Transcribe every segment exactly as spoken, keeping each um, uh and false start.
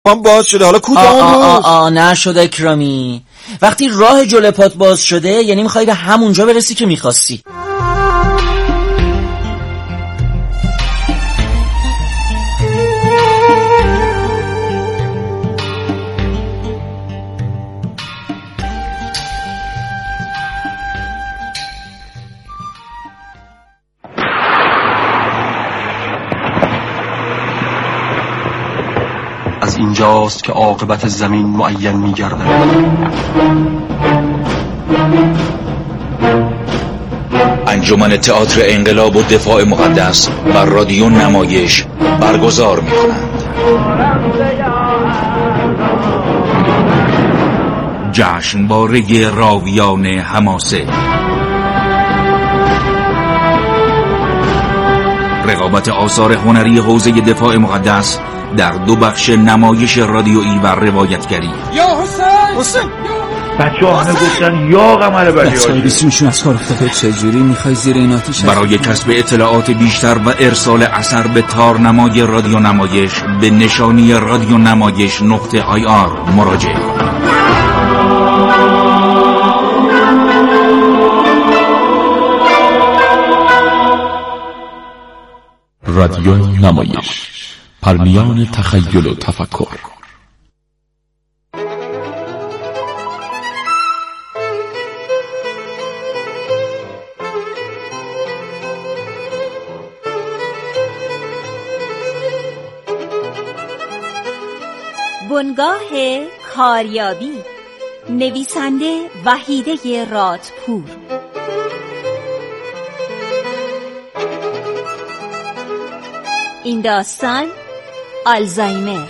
من باز شده حالا کوتاه آ آ آ نشد اکرامی. وقتی راه جلو پات باز شده یعنی میخوای به همونجا برسی که میخواستی. از اینجاست که عاقبت زمین معین می‌گردد. انجمن تئاتر انقلاب و دفاع مقدس بر رادیو نمایش برگزار می‌کنند. جشنواره راویان حماسه، رقابت آثار هنری حوزه دفاع مقدس در دو بخش نمایش رادیویی و روایتگری. یا حسین حسین بچه ها همه گفتن یا قمر بلی بچه های بیسیمشون از کار افتاده. چجوری میخوای زیر این آتیش برای کسب اطلاعات بیشتر و ارسال اثر به تارنمای رادیو نمایش به نشانی رادیو نمایش نقطه آی آر مراجعه کنید. رادیو نمایش، پرمیان تخیل و تفکر. بنگاه کاریابی، نویسنده وحیده رادپور. این داستان آلزایمر.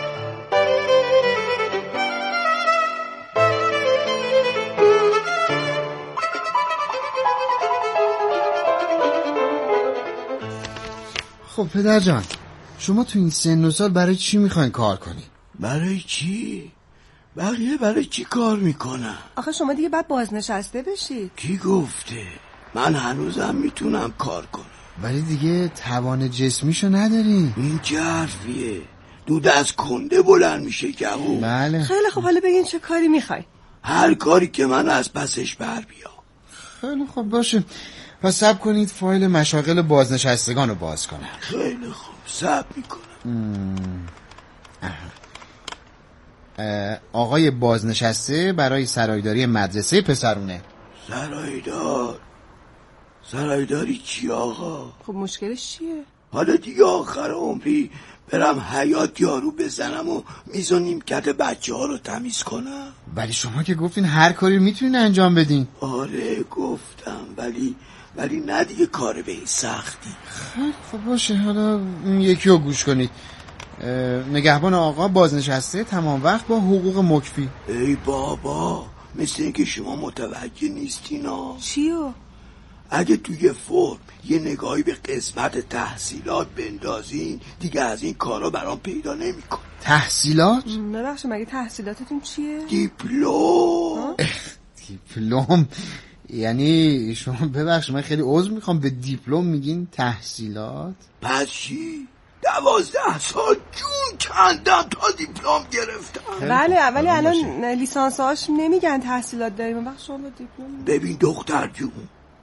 خب پدر جان، شما تو این سن و سال برای چی میخواین کار کنی؟ برای چی؟ بقیه برای چی کار میکنن؟ آخه شما دیگه باید بازنشسته بشید. کی گفته؟ من هنوزم میتونم کار کنم، ولی دیگه توان جسمیشو نداری. این چه حرفیه؟ دود از کنده بلند میشه گهو. بله. خیلی خب، حالا بگین چه کاری میخوای؟ هر کاری که من از پسش بر بیام. خیلی خب باشه، پس صبر کنید فایل مشاغل بازنشستگان رو باز کنم. خیلی خوب، صبر میکنم. آقای بازنشسته برای سرایداری مدرسه پسرونه. سرایدار؟ سرایداری چی آقا؟ خب مشکلش چیه؟ حالا دیگه آخر عمری برم حیات یارو بزنم و میز و نیمکت بچه ها رو تمیز کنم؟ ولی شما که گفتین هر کاری میتونین انجام بدین. آره گفتم، ولی ولی نه دیگه کار به این سختی. خب باشه، حالا یکی رو گوش کنید. نگهبان آقا بازنشسته تمام وقت با حقوق مکفی. ای بابا، مثل اینکه شما متوجه نیستینا. چیو؟ اگه توی فرم یه نگاهی به قسمت تحصیلات بندازین دیگه از این کارا برام پیدا نمی‌کنه. تحصیلات؟ ببخشید مگه تحصیلاتتون چیه؟ دیپلم. دیپلم؟ یعنی شما ببخشید من خیلی عذر میخوام، به دیپلم میگین تحصیلات؟ پس چی؟ دوازده سال جون کندم تا دیپلم گرفتم. بله ولی الان لیسانس هاش نمیگن تحصیلات داریم. وقت شما دیپلم. ببین دختر جون،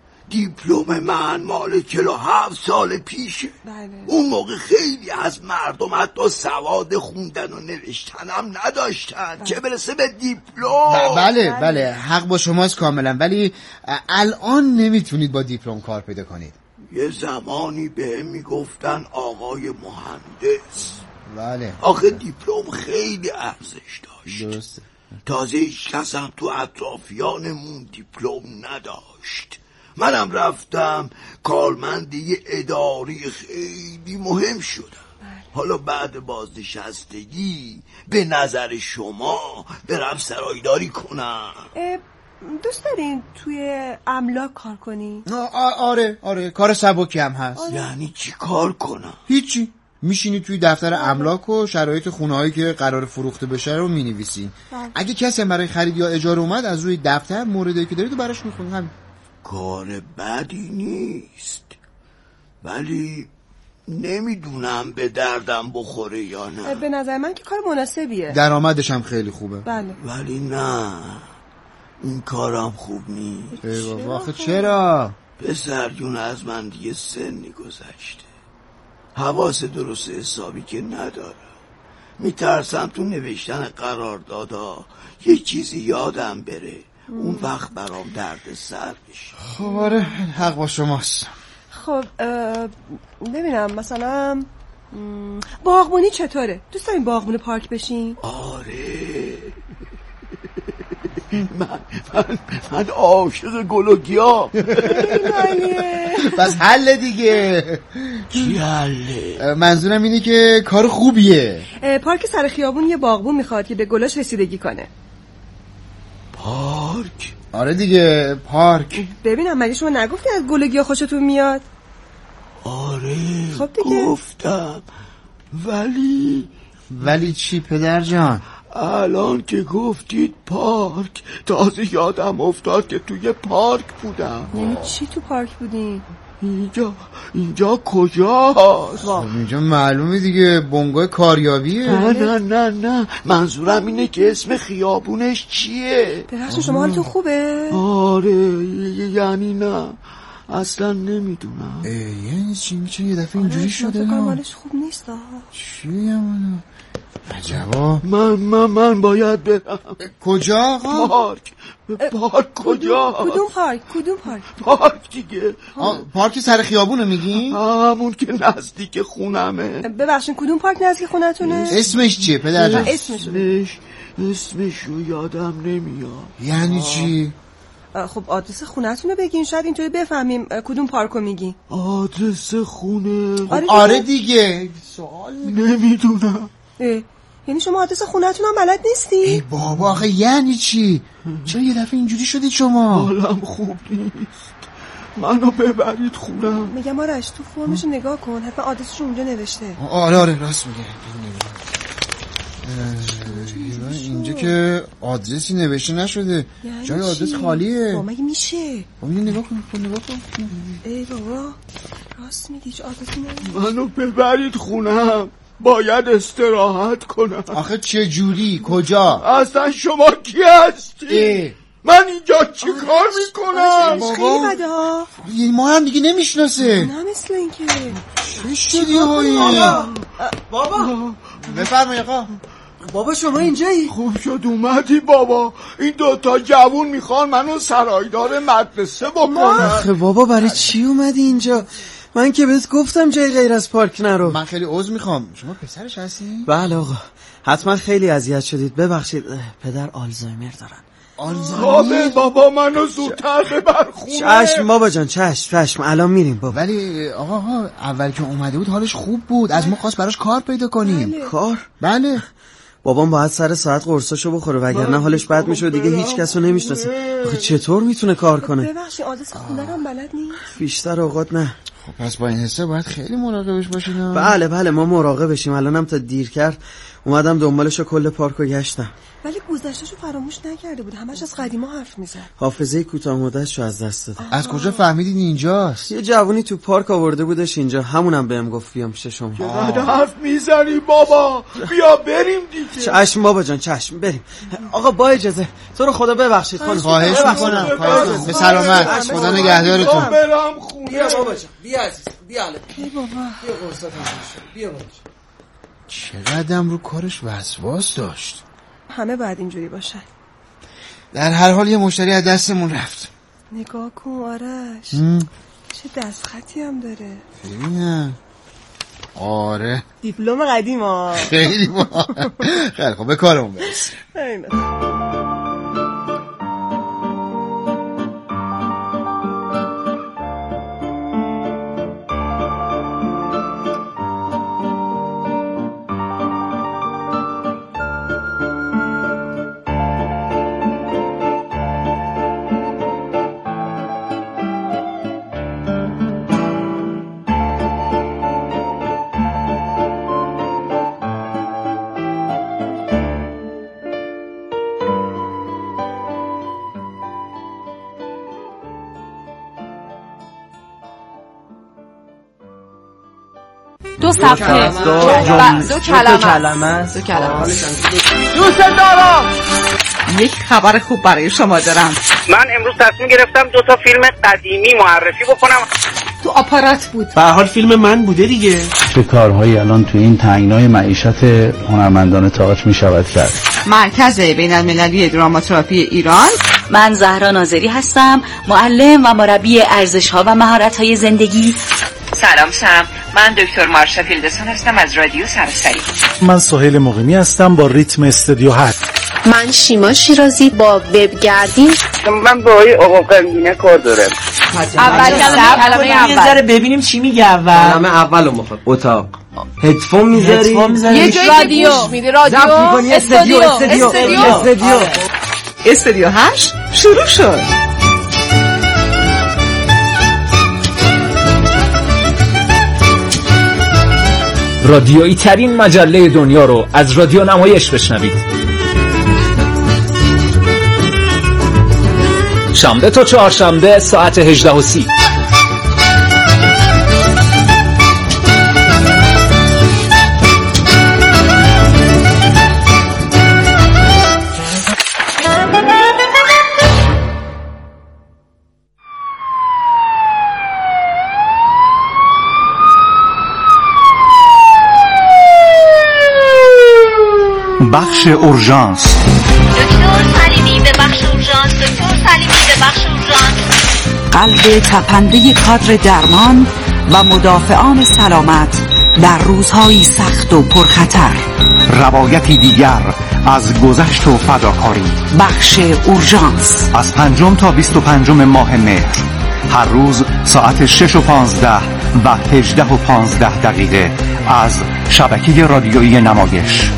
دیپلم من مال چهل و هفت سال پیشه. بله. اون موقع خیلی از مردم حتی سواد خوندن و نوشتنم نداشتن، بله. چه برسه به دیپلم. بله بله حق با شماست کاملا، ولی الان نمیتونید با دیپلم کار پیدا کنید. یه زمانی بهم میگفتن آقای مهندس. بله. آخه دیپلم خیلی ارزش داشت. درسته. تازه هیچ کس هم تو اطرافیانمون دیپلم نداشت. منم رفتم کارمند یه اداری خیلی مهم شدم. حالا بعد بازنشستگی به نظر شما برم سرایداری کنم. دوست دارین توی املاک کار کنی؟ آره آره کار سبکی هم هست. آره. یعنی چی کار کنم؟ هیچی، میشینی توی دفتر املاک و شرایط خونه هایی که قرار فروخته بشه رو مینویسین. اگه کسی برای خرید یا اجاره اومد از روی دفتر موردی که دارید براش میخونی. همین کار بدی نیست، ولی نمیدونم به دردم بخوره یا نه. به نظر من که کار مناسبیه، درآمدش هم خیلی خوبه. بله. ولی نه، این کارم خوب نیست. ای بابا آخه چرا؟ پسر جون از من دیگه سنی گذشته، حواس درست حسابی که ندارم. میترسم تو نوشتن قراردادا یه چیزی یادم بره، اون وقت برام درد سر بشه. خب آره حق با شماست. خب ببینم مثلا باغبونی چطوره؟ دوست دارین باغبون پارک بشین؟ آره من من من عاشق گل و گیاه. بس حل دیگه. چی حله؟ منظورم اینه که کار خوبیه. پارک سر خیابون یه باغبون میخواد که به گلاش رسیدگی کنه. پارک؟ آره دیگه پارک. ببینم مگه شما نگفتی از گل و گیاه خوشتون میاد؟ آره خب دیگه گفتم، ولی ولی چی پدر جان؟ الان که گفتید پارک تازه یادم افتاد که توی پارک بودم. یعنی چی تو پارک بودین؟ اینجا اینجا کجاست؟ اینجا معلومه دیگه، بنگاه کاریابیه. نه نه نه نه منظورم اینه که اسم خیابونش چیه؟ ببخشید شما حالتون خوبه؟ آره یعنی نه اصلا نمیدونم. یعنی چی میشه یه دفعه اینجوری شده؟ فکر کنم حالش خوب نیست. چی هم عجبا. من من من باید برم. کجا آقا؟ پارک. پارک کجا؟ کدوم پارک؟ کدوم پارک؟ پارک دیگه. پارک سر خیابونو میگی؟ همون که نزدیک خونمه. ببخشید کدوم پارک نزدیک خونتونه؟ اسمش چیه پدر جان؟ اسمش اسمش رو یادم نمیاد. یعنی چی؟ خب آدرس خونتون رو بگین شاید اینطوری بفهمیم کدوم پارکو میگی. آدرس خونه؟ آره دیگه, آره دیگه. سوال نمیدونم. یعنی شما آدرس خونتون هم بلد نیستی؟ ای بابا آخه یعنی چی؟ چرا یه دفعه اینجوری شدید شما؟ حالم خوب نیست، منو ببرید خونم. میگم آرش تو فرمشو نگاه کن، حتما آدرسشو اونجا نوشته. آره آره راست میگه. اینجا که آدرسی نوشته نشده، جای آدرس خالیه. با مگه میشه؟ با میگه نگاه کن نگاه کن. ای بابا راست میگی، چه آدرسی نوشته؟ منو ببرید خونم، باید استراحت کنم. آخه چه جوری؟ کجا؟ اصلا شما کی هستی؟ من اینجا چی کار میکنم؟ خیلی بده ها. ما هم دیگه نمیشناسه. نه مثل این که چه شدی هایی؟ بابا بفرمایی آقا. بابا شما اینجایی؟ خوب شد اومدی بابا. این دوتا جوون میخوان منو سرایدار مدرسه بکنن. آخه بابا برای چی اومدی اینجا؟ من که بهت گفتم جای غیر از پارک نرو. من خیلی عذر میخوام، شما پسرش هستی؟ بله آقا، حتما خیلی اذیت شدید، ببخشید. پدر آلزایمر دارن. آلزایمر؟ بابا منو زودتر ببر خونه. چشم بابا جان، چشم چشم الان میریم بابا. ولی آقا ها اول که اومده بود حالش خوب بود، از ما خواست براش کار پیدا کنیم. بله. کار؟ بله. بابام باید سر ساعت قرصاشو بخوره وگرنه حالش بد میشه، دیگه هیچ کسو نمیشناسه. آخه چطور میتونه کار کنه؟ ببخشید آدرس خونه رو هم بلد نیست. بیشتر اوقات نه. خب پس با این حسه باید خیلی مراقبش باشین. بله بله ما مراقبشیم. الانم تا دیر کرد اومدم دنبالشو کل پارکو گشتم. ولی گذشتهشو فراموش نکرده بود، همش از قدیما حرف میزد. حافظه کوتاه مدتشو از دست داد. از کجا فهمیدین اینجاست؟ یه جوونی تو پارک آورده بودش اینجا، همونم بهم گفت بیام پیش شما. چقدر حرف میزنی بابا، بیا بریم دیگه. چشم بابا جان چشم بریم. آقا با اجازه، تو رو خدا ببخشید خانم. خواهش میکنم. به سلامت، خدا نگهدارتون. برم خونه. بیا بابا جان، بیا عزیز، بیا الان. ای بابا بیا قرصات بیا بابا. چقدرم رو کارش وسواس داشت. همه باید اینجوری باشن. در هر حال یه مشتری از دستمون رفت. نگاه کن آرش، چه دستخطی هم داره. ببینم. آره دیپلم قدیم ها. خیلی با. خیلی خب به کارمون برسیم. دو صفحه دو کلمه دو کلمه. دوست دارم. یک خبر خوب برای شما دارم. من امروز تصمیم گرفتم دو تا فیلم قدیمی معرفی بکنم. تو آپارات بود. به هر حال فیلم من بوده دیگه. چه کارهایی الان تو این تنگنای معیشت هنرمندان تئاتر می شود کرد. مرکز بین المللی دراماتراپی ایران. من زهرا ناظری هستم، معلم و مربی ارزش‌ها و مهارت‌های زندگی. سلام سم، من دکتر مارشا فیلدسون هستم از رادیو سراسری. من سهیل مقیمی هستم با ریتم استودیو هفت. من شیما شیرازی با وبگردی. من با آقای آقا قندینه کار دارم. اول کلمه اول یه ذره ببینیم چی میگه اول. کلمه اولو میخواد. اتاق. هدفون میذاری؟ یه جایی رادیو میدی، رادیو استودیو استودیو استودیو استودیو هشت شروع شد. رادیویی ترین مجله دنیا رو از رادیو نمایش بشنوید. شنبه تا چهارشنبه ساعت هجده و سی. بخش اورژانس. دکتر سلیمی به بخش اورژانس. دکتر سلیمی به بخش اورژانس. قلب تپنده کادر درمان و مدافعان سلامت در روزهای سخت و پرخطر. روایتی دیگر از گذشت و فداکاری. بخش اورژانس از پنجم تا بیست و پنجم ماه مهر، هر روز ساعت شش و پانزده و هجده و پانزده دقیقه از شبکه رادیویی نمایش.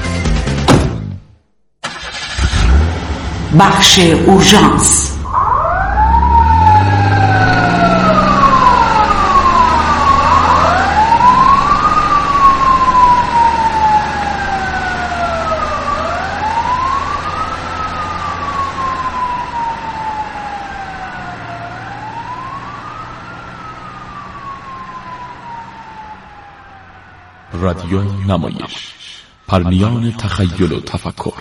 بخش اورژانس. رادیو نمایش، پرمیان تخیل و تفکر.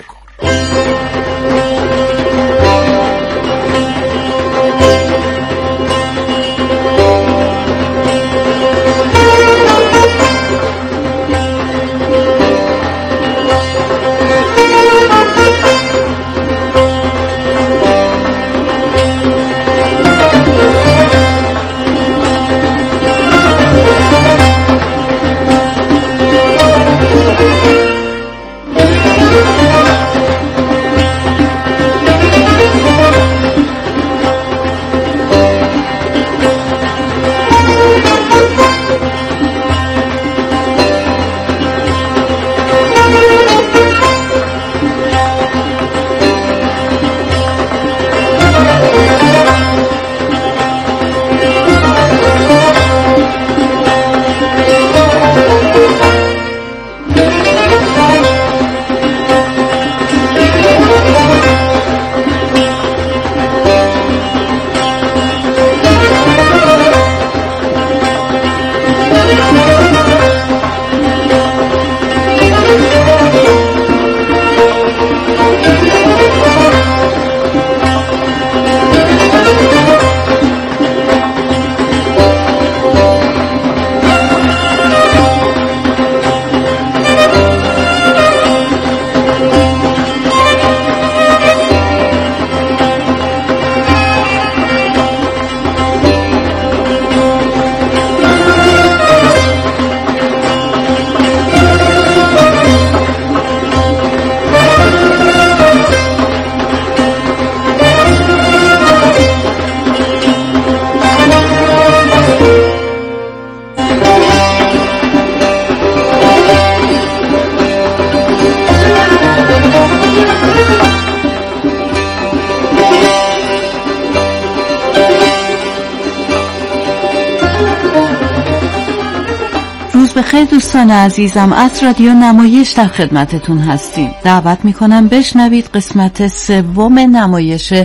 بخیر دوستان عزیزم، از رادیو نمایش در خدمتتون هستیم. دعوت میکنم بشنوید قسمت سوم نمایش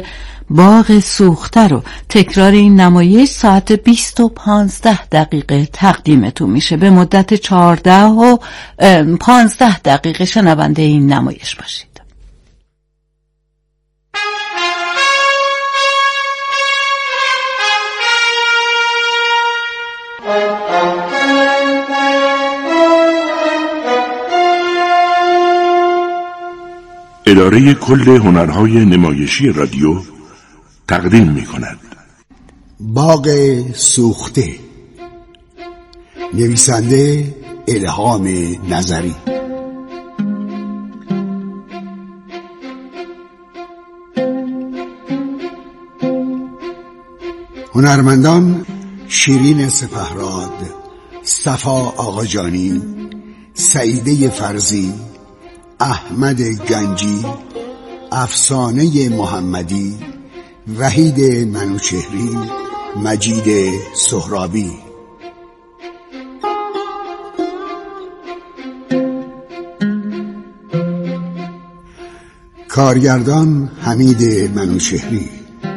باغ سوخته رو تکرار این نمایش ساعت بیست و پانزده دقیقه تقدیمتون میشه. به مدت چهارده و پانزده دقیقه شنونده این نمایش باشید. اداره کل هنرهای نمایشی رادیو تقدیم می کند باغ سوخته، نویسنده الهام نظری، هنرمندان شیرین سپهراد، صفا آقاجانی، سعیده فرزی، احمد گنجی، افسانه محمدی، وحید منوچهری، مجید سهرابی. کارگردان حمید منوچهری،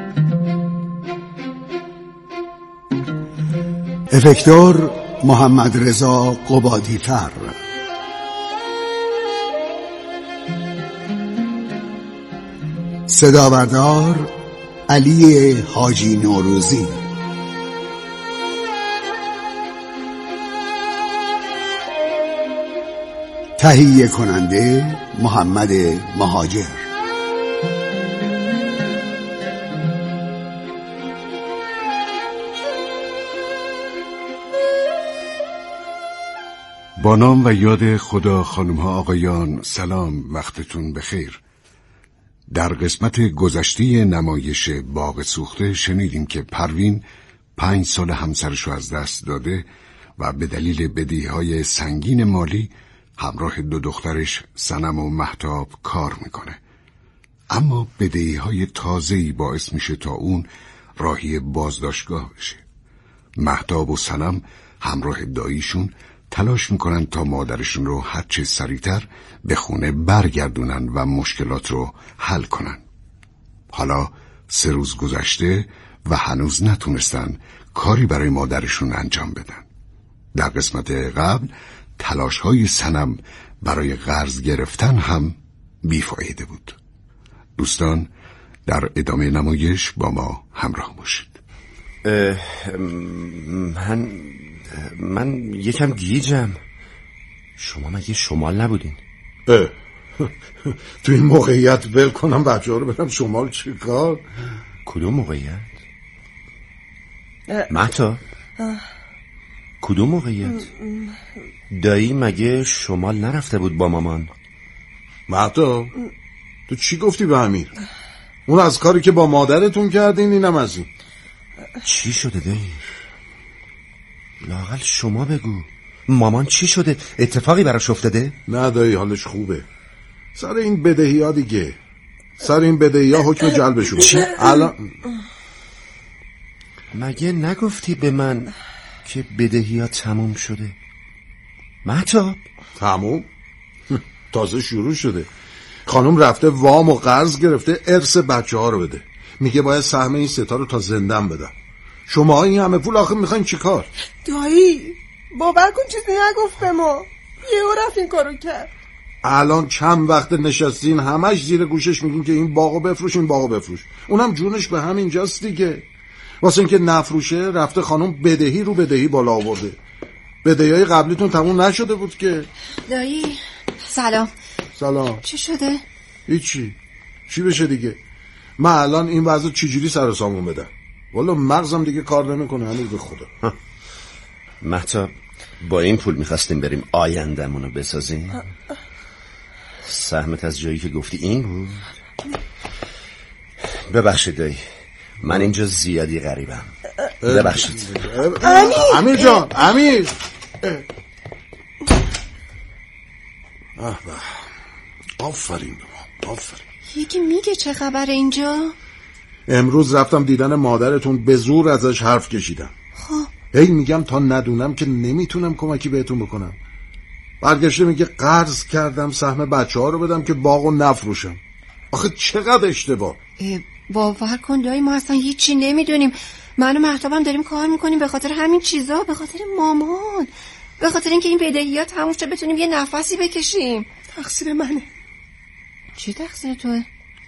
افکتور محمد رضا قبادیفر، صداوردار علی حاجی نوروزی، تهیه کننده محمد مهاجر. با نام و یاد خدا خانم ها آقایان، سلام، وقتتون بخیر. در قسمت گذشته نمایش باغ سوخته شنیدیم که پروین پنج سال همسرش رو از دست داده و به دلیل بدهی‌های سنگین مالی همراه دو دخترش صنم و مهتاب کار میکنه. اما بدهی‌های تازه‌ای باعث میشه تا اون راهی بازداشتگاه بشه. مهتاب و صنم همراه داییشون تلاش میکنن تا مادرشون رو هرچه سریعتر به خونه برگردونن و مشکلات رو حل کنن. حالا سه روز گذشته و هنوز نتونستن کاری برای مادرشون انجام بدن. در قسمت قبل تلاش‌های صنم برای قرض گرفتن هم بیفایده بود. دوستان، در ادامه نمایش با ما همراه باشید. من من یکم گیجم. شما مگه شمال نبودین؟ اه تو این موقعیت ول کنم بچه ها رو برم شمال چیکار؟ کدوم موقعیت؟ مهتا کدوم موقعیت؟ دایی مگه شمال نرفته بود با مامان؟ مهتا تو چی گفتی به امیر؟ اون از کاری که با مادرتون کردین اینم از این. چی شده دایی؟ لااقل شما بگو، مامان چی شده؟ اتفاقی براش افتاده؟ نه دایی، حالش خوبه. سر این بدهی ها دیگه، سر این بدهی ها حکم جلبشون. چی؟ الان مگه نگفتی به من که بدهی ها تموم شده؟ مهتاب تموم؟ تازه شروع شده. خانم رفته وام و قرض گرفته ارث بچه ها رو بده. میگه باید سهم این ستا رو تا زندم بدم. شما این همه پول آخه میخواین چی کار؟ دایی باور کن چیزی نگفت به ما، یهو رفت این کارو کرد. الان چند وقت نشستین همش زیر گوشش میگین که این باغو بفروش این باغو بفروش. اونم جونش به همین جاست دیگه. واسه اینکه نفروشه رفته خانم بدهی رو بدهی بالا آورده. بدهیای قبلیتون تموم نشده بود که. دایی سلام. سلام. چی شده؟ هیچی. چی بشه دیگه؟ من الان این وضع چجوری سر سامون بدم؟ والا مغزم دیگه کار نمیکنه. همین به خدا. مهتاب با این پول میخواستیم بریم آینده‌مونو بسازیم. سهمت از جایی که گفتی این بود. ببخشید دایی، من اینجا زیادی غریبم. ببخشید. امیر جان، امیر. آفرین به ما، آفرین. یکی میگه چه خبره اینجا؟ امروز رفتم دیدن مادرتون، به زور ازش حرف کشیدم. خب هی میگم تا ندونم که نمیتونم کمکی بهتون بکنم. برگشته میگه قرض کردم سهم بچه ها رو بدم که باغو نفروشم. آخه چقدر اشتباه. باور کن دایی ما اصلا هیچی نمیدونیم. من و مهتابم داریم کار میکنیم به خاطر همین چیزا، به خاطر مامان، به خاطر اینکه این بدهی‌ها تموم شه بتونیم یه نفسی بکشیم. تقصیر منه. چی تقصیر توه؟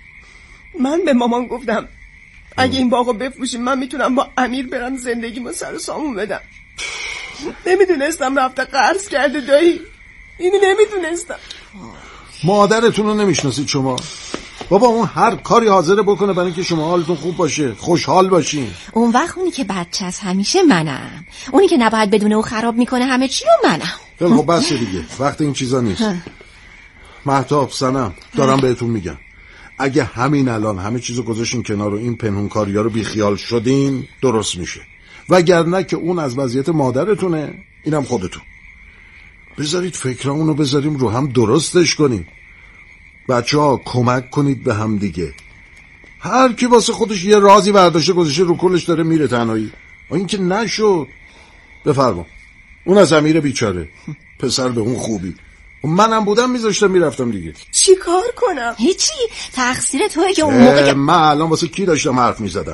من به مامان گفتم اگه این باغو بفروشیم من میتونم با امیر برم زندگیمو سر و سامون بدم. نمیدونستم رفته قرض کرده دایی. اینو نمیدونستم. مادرتون رو نمیشناسید شما؟ بابا اون هر کاری حاضره بکنه برای اینکه شما حالتون خوب باشه، خوشحال باشین. اون وقت اونی که بچه است همیشه منم، اونی که نباید بدونه و خراب میکنه همه چی رو منم. خیلی خب بس دیگه، وقت این چیزا نیست. مهتاب، سنم، دارم بهتون میگم اگه همین الان همه چیزو گذاشتین کنار و این پنهونکاریا رو بیخیال شدین درست میشه، وگرنه که اون از وضعیت مادرتونه، اینم خودتون. بذارید فکرامونو بذاریم رو هم درستش کنیم. بچه ها کمک کنید به هم دیگه. هر کی واسه خودش یه رازی برداشته گذاشته رو کلش داره میره تنهایی. این که نشد. بفرما. اون از امیر بیچاره، پسر به اون خوبی. منم بودم میذاشتم میرفتم دیگه. چی کار کنم؟ هیچی، تقصیر توئه که اون موقع که من الان واسه کی داشتم حرف میزدم.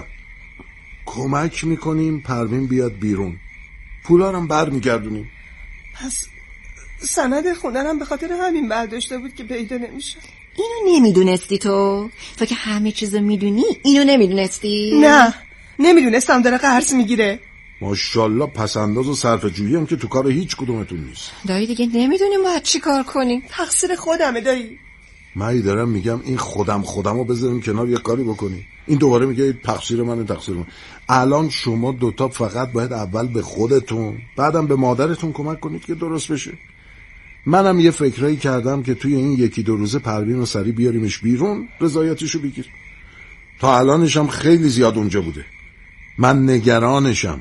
کمک میکنیم پروین بیاد بیرون، پولارم بر میگردونیم. پس سند خوندنم به خاطر همین برداشته بود که پیدا نمیشه. اینو نمیدونستی تو؟ تو که همه چیزو میدونی اینو نمیدونستی؟ نه نمیدونستم داره قرض میگیره. ماشاءالله پسنداز و صرفه جویی هم که تو کار هیچ کدومتون نیست. دایی دیگه نمیدونیم باید چی کار کنیم. تقصیر خودمه دایی. من دارم میگم این خودم خودم رو بذاریم کنار یه کاری بکنیم. این دوباره میگه تقصیر منه تقصیر من. الان شما دوتا فقط باید اول به خودتون بعدم به مادرتون کمک کنید که درست بشه. منم یه فکرایی کردم که توی این یکی دو روزه پروین رو سریع بیاریمش بیرون، رضایتشو بگیر. تا الانش هم خیلی زیاد اونجا بوده. من نگرانشم.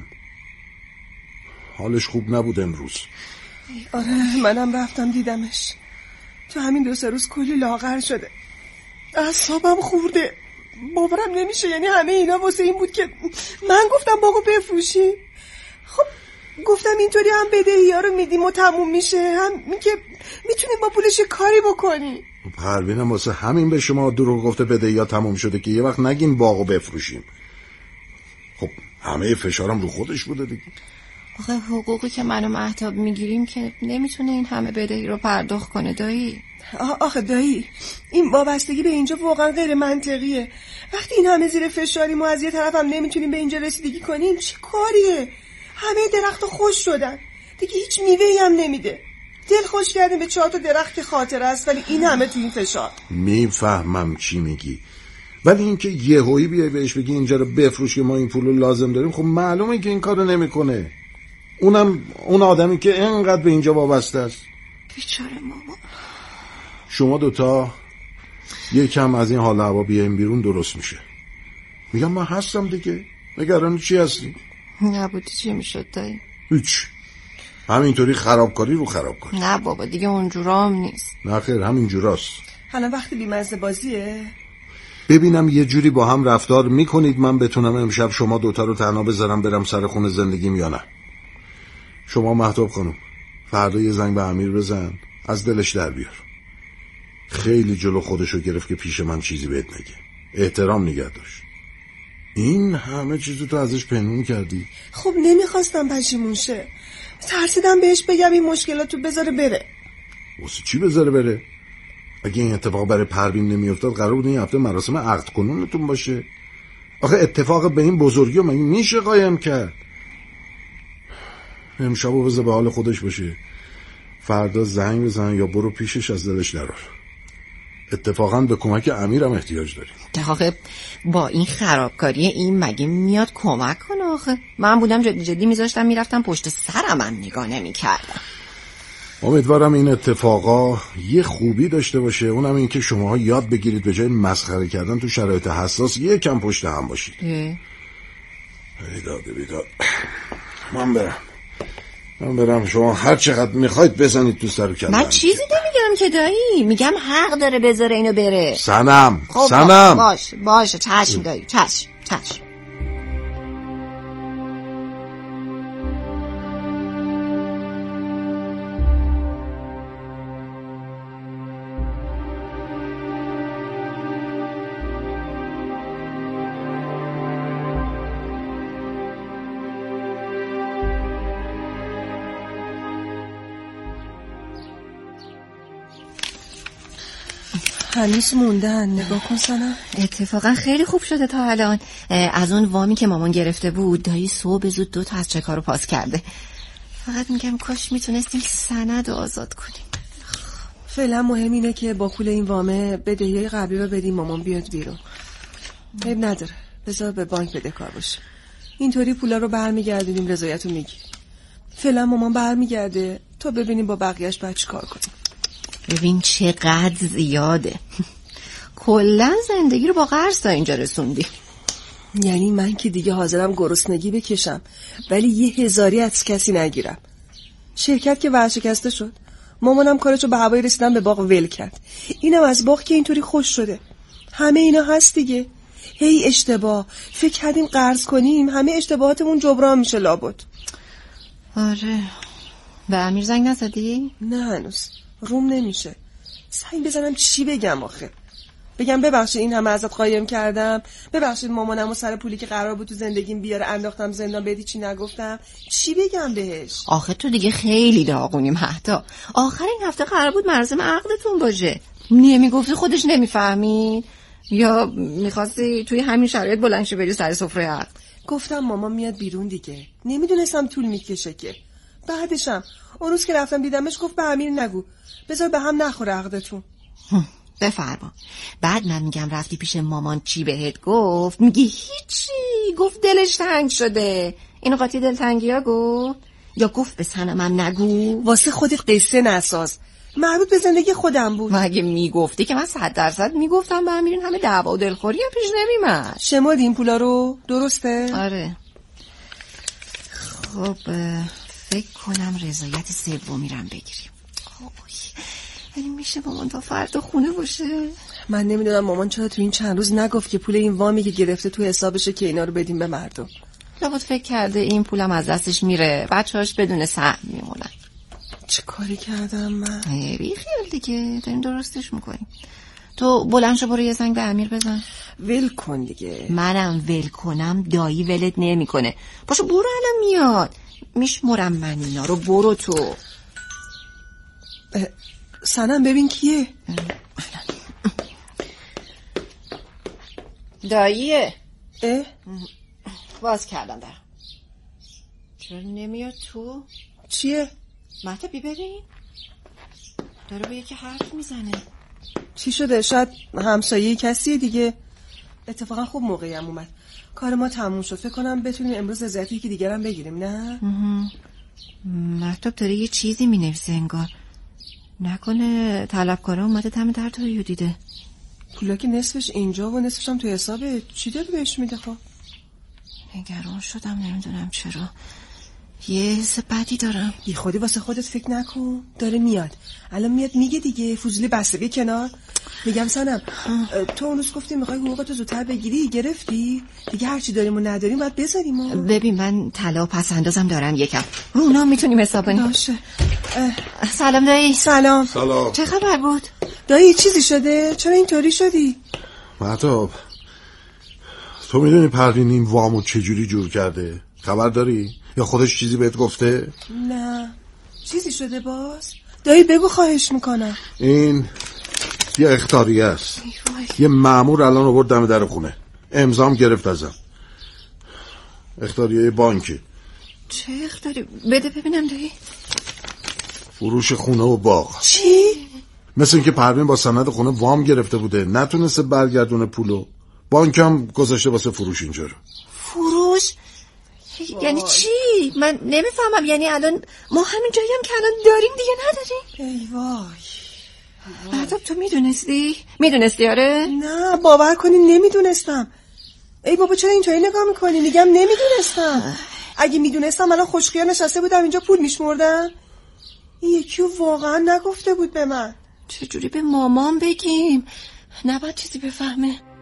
حالش خوب نبود امروز. آره منم رفتم دیدمش. تو همین دو سه روز کلی لاغر شده. اعصابم خورده. باورم نمیشه، یعنی همه اینا واسه این بود که من گفتم باغو بفروشیم. خب گفتم اینطوری هم بدهی‌ها رو میدیم و تموم میشه، هم میگه میتونیم با پولش کاری بکنی. پروینم واسه همین به شما دروغ گفته بدهی‌ها تموم شده که یه وقت نگین باغو بفروشیم. خب همه فشارم رو خودش بوده دیگه. آخه حقوقی که من و مهتاب میگیریم که نمیتونه این همه بدهی رو پرداخت کنه دایی. آخه دایی این وابستگی به اینجا واقعا غیر منطقیه. وقتی این همه زیر فشاریم و از یه طرف هم نمیتونیم به اینجا رسیدگی کنیم چه کاریه؟ همه درخت خوش شدن دیگه، هیچ میوه‌ای هم نمیده. دل خوش کردیم به چهار تا درخت که خاطره است، ولی این همه تو این فشار. میفهمم چی میگی، ولی اینکه یهویی بیای بهش بگی اینجا رو بفروش که ما این پولو لازم داریم، خب معلومه که این کارو نمیکنه. اونم اون آدمی که اینقدر به اینجا وابسته است. بیچاره مامان. شما دوتا یکم از این حال هوا بیایم بیرون درست میشه. میگم من هستم دیگه، نگران چی هستی؟ نبودی چی میشد دایی؟ هیچ، همینطوری خرابکاری رو خرابکاری. نه بابا دیگه اونجورام نیست. نه خیر همینجوراست. حالا وقتی بیمزه بازیه. ببینم یه جوری با هم رفتار میکنید من بتونم امشب شما دوتا رو تنها بذارم برم سر خونه زندگیم یا نه. شما مهتاب خانم فردا یه زنگ به امیر بزن، از دلش در بیار. خیلی جلو خودشو گرفت که پیش من چیزی بهت نگه، احترام نگه داشت. این همه چیزو تو ازش پنهون کردی. خب نمیخواستم پشیمون شه، ترسیدم بهش بگم این مشکلاتو بذاره بره. واسه چی بذاره بره؟ اگه این اتفاق برای پروین نمیافتاد قرار بود این هفته مراسم عقد کنونتون باشه. آخه اتفاق به این بزرگی مگه میشه قایم کرد؟ امشبو بذار به حال خودش باشه، فردا زنگ بزن یا برو پیشش از دلش درار. اتفاقا به کمک امیرم احتیاج داریم. آخه با این خرابکاری این مگه میاد کمک کنه؟ آخه من بودم جدی جدی میذاشتم میرفتم پشت سرم هم نگاه نمیکردم. امیدوارم این اتفاقا یه خوبی داشته باشه، اونم این که شماها یاد بگیرید به جای مسخره کردن تو شرایط حساس یکم پشت هم باشید. بیداد بیداد من برم من برم شما هر چقدر میخواید بزنید تو سر کلم. من چیزی نمیگم که دایی، میگم حق داره بذاره اینو بره. سنم خب سنم باش باشه چشم دایی، چشم چشم. هنوز موندن. نگاه کن سنم. اتفاقا خیلی خوب شده تا الان. از اون وامی که مامان گرفته بود دایی صبح زود دو تا از چکا رو پاس کرده. فقط میگم کاش میتونستیم سند آزاد کنیم. فعلا مهم اینه که با پول این وامه بدهی قبلی رو بدیم مامان بیاد بیرون. عیب نداره، بذار به بانک بدهکار باشه. اینطوری پولا رو برمیگردونیم رضایت رو میگیریم. فعلا مامان برمیگرده تا ببینیم با بقیهش باید چی کار کنیم. ببین چقدر زیاده. کلا زندگی رو با قرض تا اینجا رسوندی. یعنی من که دیگه حاضرم گرسنگی بکشم ولی یه هزاری از کسی نگیرم. شرکت که ورشکسته شد، مامانم کارشو به هوای رسیدن به باغ ول کرد. اینم از باغ که اینطوری خوش شده. همه اینا هست دیگه. هی اشتباه فکر کردیم قرض کنیم همه اشتباهاتمون جبران میشه لابد. آره. به امیر زنگ نزدی؟ نه هنوز روم نمیشه. زنگ بزنم چی بگم آخه؟ بگم ببخشید این همه ازت قایم کردم، ببخشید مامانم و سر پولی که قرار بود تو زندگیم بیاره انداختم زندان، بدی چی نگفتم. چی بگم بهش؟ آخه تو دیگه خیلی داغونیم. حتی آخر این هفته قرار بود مراسم عقدتون باشه. نمیگفتی خودش نمیفهمید یا میخواستی توی همین شرایط بلند شی بری سر سفره عقد؟ گفتم مامان میاد بیرون دیگه. نمیدونستم طول میکشه که. بعدشم اون روز که رفتم دیدمش گفت به امیر نگو، بذار به هم نخوره عقدتون. بفرما. بعد من میگم رفتی پیش مامان چی بهت گفت؟ میگی هیچی، گفت دلش تنگ شده. اینو قاطی دلتنگی ها گفت؟ یا گفت به سنمم نگو؟ واسه خودت قصه نساز، مربوط به زندگی خودم بود. مگه میگفتی که من صد درصد میگفتم به امیرین همه دعوا و دلخوری هم پیش نمیمد. شمرد این پولا رو درسته؟ آره. خب فکر کنم رضایت سومی رو بگیریم. ولی میشه مامان تا فردا خونه باشه؟ من نمیدونم مامان چرا تو این چند روز نگفت که پول این وامی که گرفته تو حسابشه که اینا رو بدیم به مردم. لابد فکر کرده این پولم از دستش میره، بچه‌هاش بدون سهم میمونن. چه کاری کردم من؟ بی خیال دیگه، داریم درستش میکنیم. تو بلند شو برو یه زنگ به امیر بزن. ول کن دیگه. منم ول کنم دایی ولت نمیکنه. پاشو برو الان میاد. میشمرم من اینا رو، برو تو. سنم ببین کیه؟ داییه. اه؟ باز کردم در. چرا نمیاد تو؟ چیه؟ مهتابی ببین داره به یکی حرف میزنه. چی شده؟ شاید همسایه کسیه دیگه. اتفاقا خوب موقعی هم اومد. کار ما تموم شد، فکر کنم بتونیم امروز رضایتی که دیگرم بگیریم. نه؟ مهتاب داره یه چیزی مینویسه انگار. نکنه طلبکارا اومده تم در تو دیده. پولا که نصفش اینجا و نصفش هم تو حسابه. چی داری بهش میده؟ خب نگران شدم، نمیدونم چرا. یه حس بدی دارم. بی خودی واسه خودت فکر نکن. داره میاد الان میاد میگه دیگه. فضولی بسته کنار. میگم سنم تو اون روز گفتی میخوای حقوقتو زودتر بگیری، گرفتی؟ دیگه هرچی داریم و نداریم باید بذاریم. و ببین من طلا پس اندازم دارم یکم، رو اونا میتونیم حساب کنیم. باشه. سلام دایی. سلام. سلام. چه خبر بود؟ دایی چیزی شده؟ چرا اینطوری شدی؟ مهتاب تو میدونی پروین این وامو چجوری جور کرده؟ خبر داری؟ یا خودش چیزی بهت گفته؟ نه. چیزی شده باز؟ دایی بگو خواهش میکنم. این یه اخطاریه است. یه مأمور الان آورد دم در خونه، امضام گرفت ازم. اخطاریه بانکی. چه اخطاری؟ بده ببینم دایی. فروش خونه و باغ. چی؟ مثل اینکه پروین با سند خونه وام گرفته بوده، نتونسته برگردونه پولو. بانک هم گذاشته واسه فروش اینجا رو. فروش؟ یعنی چی؟ من نمیفهمم. یعنی الان ما همین جایی هم که الان داریم دیگه نداریم؟ ای وای. مهتاب تو میدونستی؟ میدونستی آره؟ نه باور کنی نمیدونستم. ای بابا چرا اینطوری نگاه میکنی؟ میگم نمیدونستم. اگه میدونستم الان خوشخیار نشسته بودم اینجا پول میشمردم. این یکی واقعا نگفته بود به من. چجوری به مامان بگیم؟ نباید چیزی بفهمه.